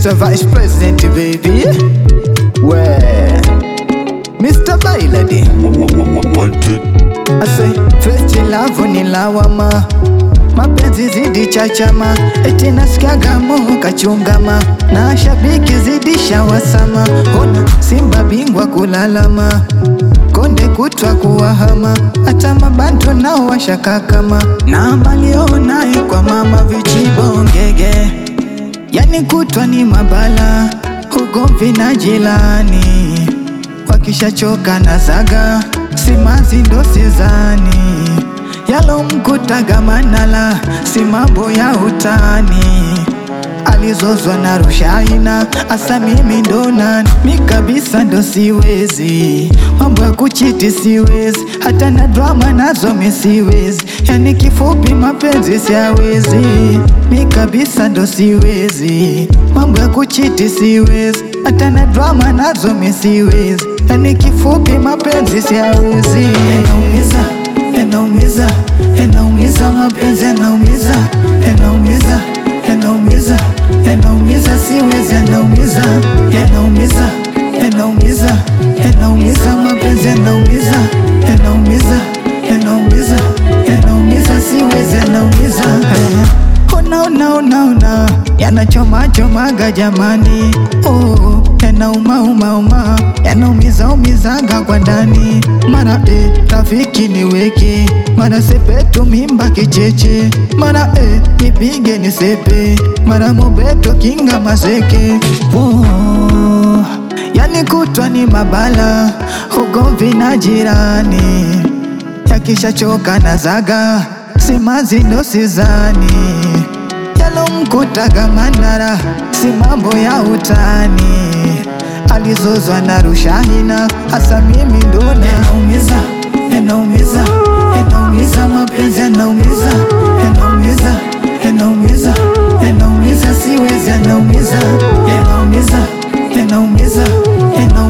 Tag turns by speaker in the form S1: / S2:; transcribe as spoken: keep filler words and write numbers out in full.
S1: Mister Vice President baby, where Mister Bailadi, I say first love ni lawama, mapenzi zidi chachama, eti nasikiaga moho kachungama, na shabiki zidi shawasama, ona Simba bingwa kulalama, konde kutwa kuwahama, hata mabantu nao washakakama, na malionaye kwa mama vichibongege, yani kutwa ni mabala, ugomvi na jilani, wakisha choka na zaga, simanzi ndo sizani, yalo mkutaga manala, si mambo ya utani, alizozwa na Rushaina, asa mimi ndo nani, mi kabisa ndo siwezi, mambo ya kuchiti siwezi, hata na drama nazo mi siwezi, yani kifupi mapenzi siawezi, mi kabisa ndo siwezi, mambo ya kuchiti siwezi, hata na drama nazo mi siwezi, yani kifupi mapenzi siawezi. Yanaumiza, yanaumiza, yanaumiza mapenzi yanaumiza, yanaumiza, yanaumiza, yanaumiza siwezi, yanaumiza, yanaumiza, yanaumiza, yanaumiza mapenzi yanaumiza, yanaumiza, yanaumiza, yanaumiza siwezi, yanaumiza. Ona ona ona ona, yanachoma chomaga jamani, oh, yanauma uma uma, yanaumiza umizaga kwa ndani, mara eh, rafiki niweke, mara sepetu mimba kicheche, mara eh, nipige nisepe, mara mobeto kinga maseke, oh, yani kutwa ni mabala, ugomvi na jirani, yakisha choka na zaga, simanzi ndo sizani, yalo mkutaga manara, si mambo ya utani, alizozwa na Rushaina, asa mimi ndo yanaumiza, yanaumiza, yanaumiza mapenzi yanaumiza, yanaumiza, yanaumiza, yanaumiza siwezi, yanaumiza, yanaumiza, yanaumiza, yanaumiza